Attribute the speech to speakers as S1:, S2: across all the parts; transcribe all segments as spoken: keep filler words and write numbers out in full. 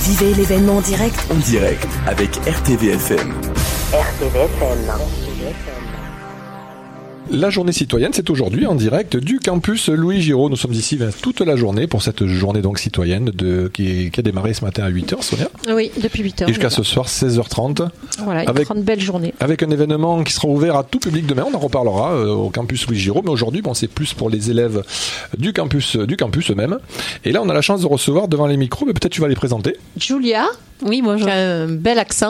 S1: Vivez l'événement en direct.
S2: En direct avec R T V F M.
S1: R T V F M.
S3: La journée citoyenne, c'est aujourd'hui en direct du campus Louis Giraud. Nous sommes ici toute la journée pour cette journée donc citoyenne de, qui, qui a démarré ce matin à huit heures, Sonia.
S4: Oui, depuis huit heures.
S3: Et jusqu'à ce soir, seize heures trente.
S4: Voilà, une
S3: avec,
S4: grande belle journée.
S3: Avec un événement qui sera ouvert à tout public demain. On en reparlera euh, au campus Louis Giraud. Mais aujourd'hui, bon, c'est plus pour les élèves du campus, du campus eux-mêmes. Et là, on a la chance de recevoir devant les micros, mais peut-être tu vas les présenter.
S4: Julia.
S5: Oui, bonjour.
S4: Un bel accent.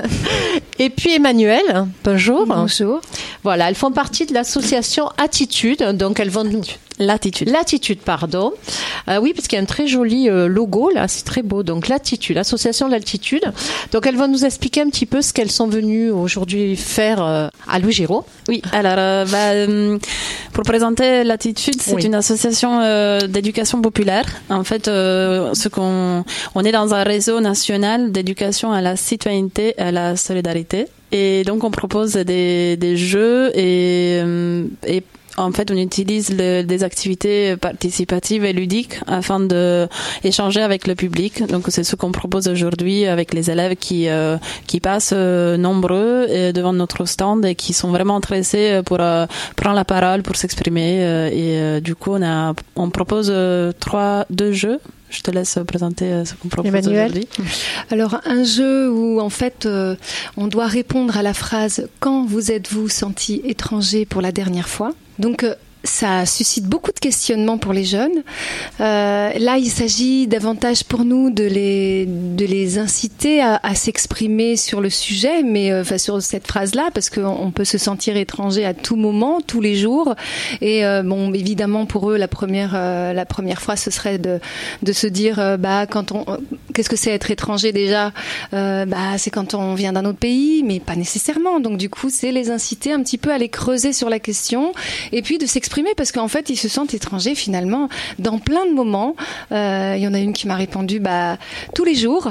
S4: Et puis Emmanuel, bonjour.
S5: Bonjour.
S4: Voilà, elles font partie de l'association Attitude. Donc elles vont nous...
S5: L'attitude.
S4: L'attitude, pardon. Euh, oui, parce qu'il y a un très joli euh, logo, là, c'est très beau. Donc l'attitude, l'association de l'altitude. Donc elles vont nous expliquer un petit peu ce qu'elles sont venues aujourd'hui faire euh, à Louis Giraud.
S5: Oui, alors, euh, bah, euh, pour présenter l'attitude, c'est
S4: oui.
S5: une association euh, d'éducation populaire. En fait, euh, ce qu'on, on est dans un réseau national d'éducation à la citoyenneté et à la solidarité. Et donc, on propose des, des jeux et, euh, et en fait, on utilise le, des activités participatives et ludiques afin de échanger avec le public. Donc, c'est ce qu'on propose aujourd'hui avec les élèves qui euh, qui passent euh, nombreux euh, devant notre stand et qui sont vraiment intéressés pour euh, prendre la parole, pour s'exprimer. Euh, et euh, du coup, on a on propose euh, trois deux jeux. Je te laisse présenter ce qu'on propose
S4: Emmanuel.
S5: aujourd'hui.
S6: Alors, un jeu où, en fait, euh, on doit répondre à la phrase « Quand vous êtes-vous senti étranger pour la dernière fois ?» Donc, euh, ça suscite beaucoup de questionnements pour les jeunes. Euh, là, il s'agit davantage pour nous de les, de les inciter à, à s'exprimer sur le sujet, mais euh, enfin, sur cette phrase-là, parce qu'on on peut se sentir étranger à tout moment, tous les jours. Et euh, bon, évidemment, pour eux, la première, euh, la première phrase, ce serait de, de se dire, euh, bah, quand on, qu'est-ce que c'est être étranger déjà euh, Bah, c'est quand on vient d'un autre pays, mais pas nécessairement. Donc, du coup, c'est les inciter un petit peu à les creuser sur la question, et puis de s'exprimer. Parce qu'en fait, ils se sentent étrangers finalement dans plein de moments. Euh, il y en a une qui m'a répondu bah, tous les jours,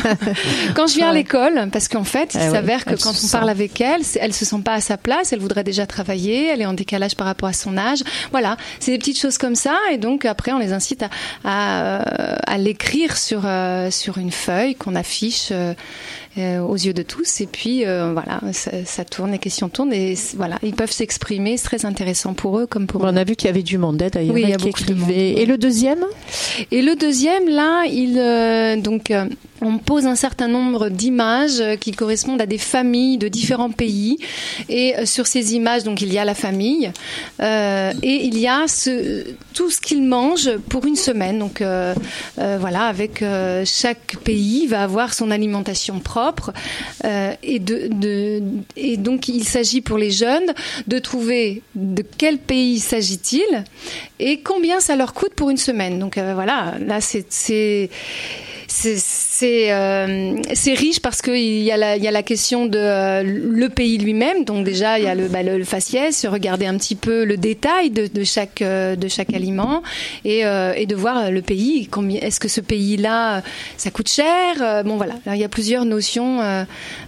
S6: quand je viens à l'école, parce qu'en fait, il eh s'avère oui, que quand on parle sent. avec elle, elle se sent pas à sa place, elle voudrait déjà travailler, elle est en décalage par rapport à son âge. Voilà, c'est des petites choses comme ça. Et donc après, on les incite à, à, à l'écrire sur, euh, sur une feuille qu'on affiche euh, euh, aux yeux de tous. Et puis euh, voilà, ça, ça tourne, les questions tournent et voilà, ils peuvent s'exprimer. C'est très intéressant pour eux comme pour
S4: on a vu qu'il y avait du monde d'ailleurs,
S6: oui, il y a
S4: qui
S6: beaucoup de monde.
S4: Et le deuxième
S6: Et le deuxième, là, il euh, donc euh, on pose un certain nombre d'images qui correspondent à des familles de différents pays. Et euh, sur ces images, donc il y a la famille euh, et il y a ce, tout ce qu'ils mangent pour une semaine. Donc euh, euh, voilà, avec euh, chaque pays va avoir son alimentation propre. Euh, et de, de et donc il s'agit pour les jeunes de trouver de quel pays s'agit-il et combien ça leur coûte pour une semaine. Donc euh, voilà, là c'est c'est c'est c'est, euh, c'est riche parce que il y a la il y a la question de euh, le pays lui-même. Donc déjà il y a le bah, le, le faciès, regarder un petit peu le détail de, de chaque euh, de chaque aliment et euh, et de voir le pays. Combien est-ce que ce pays-là ça coûte cher. euh, Bon voilà, alors, il y a plusieurs notions euh,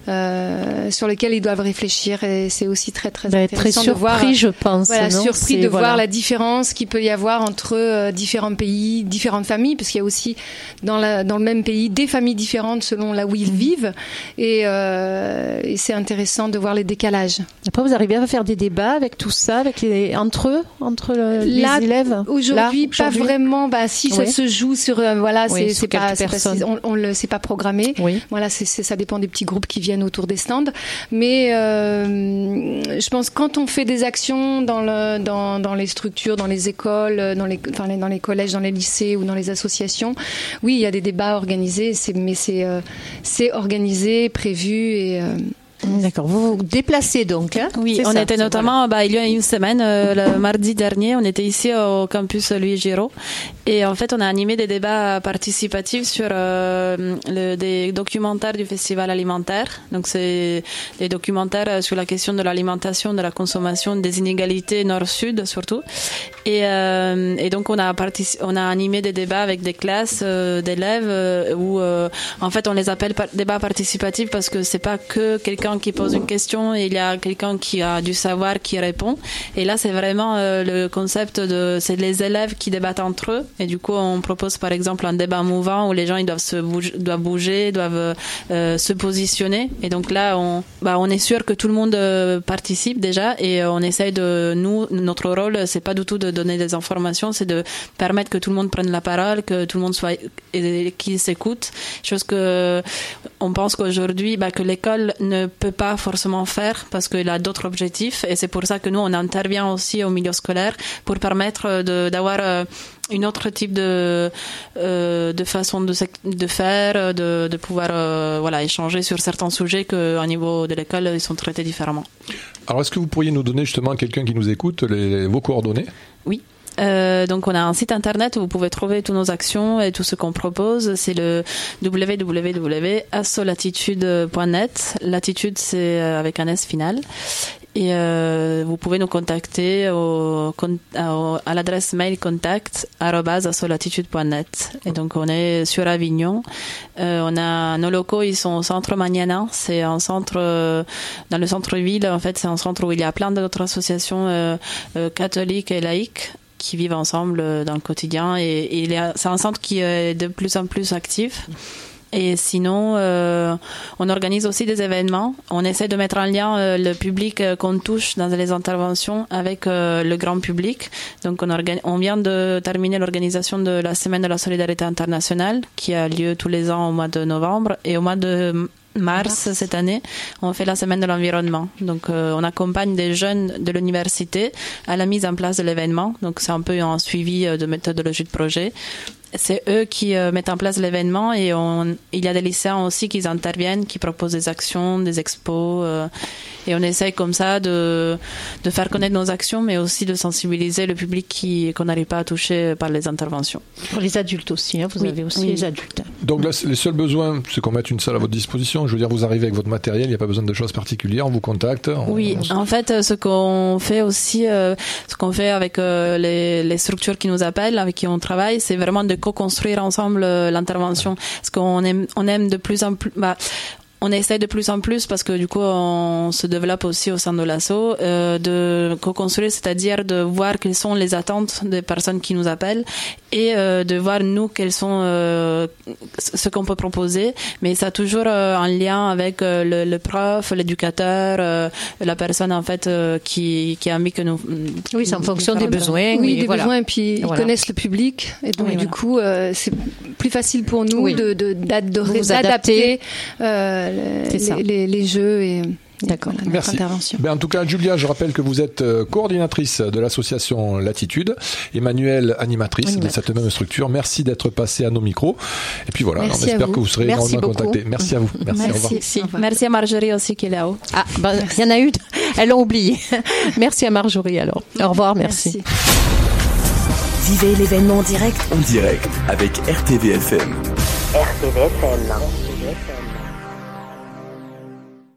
S6: euh, sur lesquelles ils doivent réfléchir et c'est aussi très très
S4: bah,
S6: intéressant
S4: très surpris,
S6: de voir.
S4: Je pense.
S6: Voilà,
S4: non
S6: surpris
S4: c'est,
S6: de
S4: voilà.
S6: voir la différence qu'il peut y avoir entre euh, différents pays, différentes familles, parce qu'il y a aussi dans la dans le même pays des familles différentes selon là où ils vivent et, euh, et c'est intéressant de voir les décalages.
S4: Après vous arrivez à faire des débats avec tout ça, avec les, entre eux, entre le,
S6: là,
S4: les élèves.
S6: Aujourd'hui,
S4: là,
S6: pas
S4: aujourd'hui.
S6: vraiment. Bah si
S4: oui.
S6: ça se joue sur euh, voilà,
S4: oui,
S6: c'est,
S4: sur
S6: c'est pas, c'est pas on, on le c'est pas programmé.
S4: Oui.
S6: Voilà, c'est, c'est ça dépend des petits groupes qui viennent autour des stands. Mais euh, je pense quand on fait des actions dans le dans dans les structures, dans les écoles, dans les enfin dans les collèges, dans les lycées ou dans les associations, oui, il y a des débats organisés. C'est mais c'est euh, c'est organisé, prévu et euh,
S4: D'accord, vous vous déplacez donc, hein?
S5: Oui,
S4: c'est
S5: on
S4: ça,
S5: était notamment,
S4: voilà.
S5: bah, il y a une semaine, euh, le mardi dernier, on était ici au campus Louis Giraud et en fait on a animé des débats participatifs sur euh, le, des documentaires du festival alimentaire. Donc c'est des documentaires sur la question de l'alimentation, de la consommation, des inégalités nord-sud surtout. Et, euh, et donc on a partic- on a animé des débats avec des classes euh, d'élèves euh, où euh, en fait on les appelle par- débats participatifs parce que c'est pas que quelqu'un quelqu'un qui pose une question et il y a quelqu'un qui a du savoir qui répond. Et là, c'est vraiment euh, le concept de, c'est les élèves qui débattent entre eux. Et du coup, on propose par exemple un débat mouvant où les gens ils doivent se bouger, doivent bouger, doivent euh, se positionner. Et donc là, on, bah, on est sûr que tout le monde euh, participe déjà et euh, on essaye de, nous, notre rôle, c'est pas du tout de donner des informations, c'est de permettre que tout le monde prenne la parole, que tout le monde soit, et, qui s'écoute. Chose que, on pense qu'aujourd'hui, bah, que l'école ne peut pas forcément faire parce qu'elle a d'autres objectifs et c'est pour ça que nous, on intervient aussi au milieu scolaire pour permettre de, d'avoir euh, une autre type de euh, de façon de de faire, de de pouvoir euh, voilà échanger sur certains sujets que au niveau de l'école ils sont traités différemment.
S3: Alors est-ce que vous pourriez nous donner justement, quelqu'un qui nous écoute, les, vos coordonnées?
S5: Oui. Euh, donc on a un site internet où vous pouvez trouver toutes nos actions et tout ce qu'on propose. C'est le w w w point assolatitude point net. Latitude c'est avec un S final. Et euh, vous pouvez nous contacter au, au, à l'adresse mail contact arobase assolatitude point net. Et donc on est sur Avignon. Euh, on a nos locaux, ils sont au centre Magnana. C'est un centre euh, dans le centre-ville. En fait, c'est un centre où il y a plein d'autres associations euh, euh, catholiques et laïques qui vivent ensemble dans le quotidien. Et, et il y a, c'est un centre qui est de plus en plus actif. Et sinon, euh, on organise aussi des événements. On essaie de mettre en lien euh, le public euh, qu'on touche dans les interventions avec euh, le grand public. Donc, on, organi- on vient de terminer l'organisation de la Semaine de la Solidarité Internationale qui a lieu tous les ans au mois de novembre. Et au mois de mars, cette année, on fait la Semaine de l'Environnement. Donc, euh, on accompagne des jeunes de l'université à la mise en place de l'événement. Donc, c'est un peu un suivi de méthodologie de projet. C'est eux qui euh, mettent en place l'événement et on, il y a des lycéens aussi qui interviennent, qui proposent des actions, des expos euh, et on essaye comme ça de, de faire connaître nos actions mais aussi de sensibiliser le public qui, qu'on n'arrive pas à toucher par les interventions.
S4: Pour les adultes aussi, hein, vous
S5: oui,
S4: avez aussi
S5: oui.
S4: les adultes.
S3: Donc là, les seuls besoins, c'est qu'on mette une salle à votre disposition. Je veux dire, vous arrivez avec votre matériel, il n'y a pas besoin de choses particulières, on vous contacte. On,
S5: oui,
S3: on...
S5: en fait, ce qu'on fait aussi, euh, ce qu'on fait avec euh, les, les structures qui nous appellent, avec qui on travaille, c'est vraiment de co-construire ensemble euh, l'intervention. Parce qu'on aime, on aime de plus en plus... Bah, on essaie de plus en plus, parce que du coup on se développe aussi au sein de l'asso, euh, de co-construire, c'est-à-dire de voir quelles sont les attentes des personnes qui nous appellent et euh, de voir nous quels sont euh, ce qu'on peut proposer, mais ça toujours euh, en lien avec euh, le, le prof, l'éducateur, euh, la personne en fait euh, qui qui a envie que nous.
S4: Oui, c'est en fonction des besoins.
S6: Oui, des
S4: voilà.
S6: besoins, et puis ils
S4: voilà.
S6: connaissent le public, et donc
S4: oui,
S6: du
S4: voilà.
S6: coup euh, c'est plus facile pour nous
S4: oui.
S6: de, de, d'ad- de
S4: Vous
S6: d'adapter euh, les, les, les jeux et
S4: D'accord.
S6: Voilà,
S3: Merci.
S6: intervention.
S3: Ben, en tout cas, Julia, je rappelle que vous êtes coordinatrice de l'association Latitude, Emmanuelle animatrice Animat. de cette même structure. Merci d'être passé à nos micros. Et puis voilà, on espère que vous serez
S4: Merci
S3: énormément
S4: beaucoup.
S3: contactés. Merci à vous. Merci,
S5: Merci.
S3: au revoir.
S5: Merci. Merci à Marjorie aussi qui est là-haut.
S4: Ah, ben, il y en a eu. Elles l'ont oublié. Merci à Marjorie alors. Au revoir, merci.
S6: Merci.
S1: Vivez l'événement en direct.
S2: En direct avec R T V F M.
S1: R T V F M.